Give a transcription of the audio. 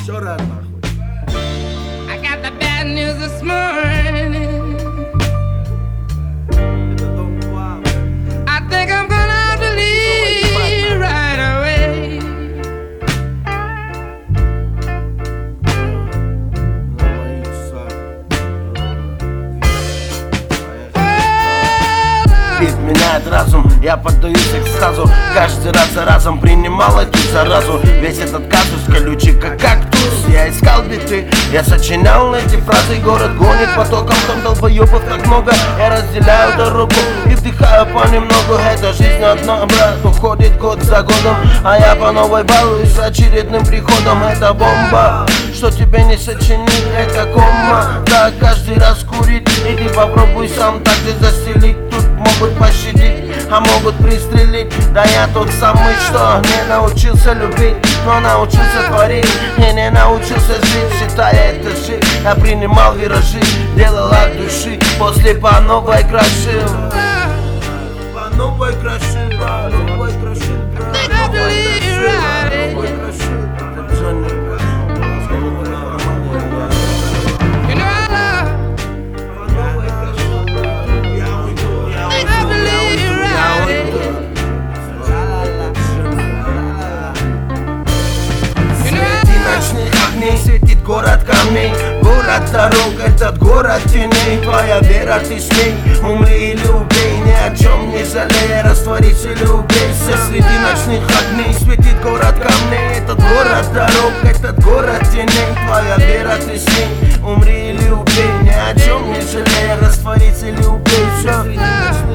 Еще раз нахуй. I got the bad news this morning. I think I'm gonna have to leave right away. Бит меняет разум, я поддаюсь экстазу. Каждый раз за разом принимал эту заразу. Весь этот казус колючий, как кактус. Я искал биты, я сочинял эти фразы. Город гонит потоком, там долбоёбов так много. Я разделяю дорогу и вдыхаю понемногу. Эта жизнь однообразна, уходит год за годом, а я по новой балуюсь очередным приходом. Это бомба, что тебе не сочинить, это кома. Да, каждый раз курить, иди попробуй сам, так ты застелить. Тут могут пощадить, а могут пристрелить. Да я тот самый, что не научился любить, но научился творить и не научился жить, считая это жизнь. Я принимал виражи, делал от души, после по новой крошил. По новой крошил, по новой крошил, по новой крошил. Светит город камней, город дорог, этот город теней. Твоя вера, ты с ней, умри или убей, ни о чем не жалей, растворись или убейся. Среди ночных огней светит город камней, этот город дорог, этот город теней. Твоя вера, ты с ней, умри или убей, ни о чем не жалей, растворись или убейся.